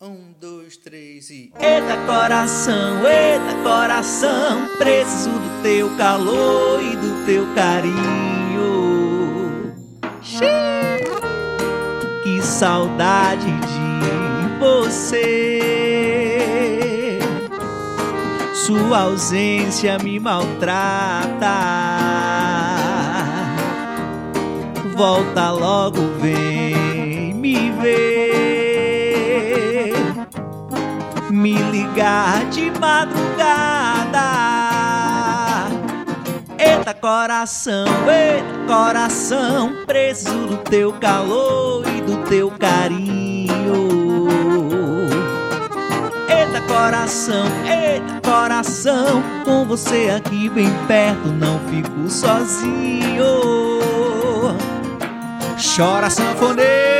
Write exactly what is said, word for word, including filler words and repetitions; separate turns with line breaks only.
Um, dois, três e...
Eita coração, eita coração, preciso do teu calor e do teu carinho. Xiii, que saudade de você. Sua ausência me maltrata. Volta logo, vem me ver, me ligar de madrugada. Eita coração, eita coração, preciso do teu calor e do teu carinho. Eita coração, eita coração, com você aqui bem perto não fico sozinho. Chora sanfoneiro,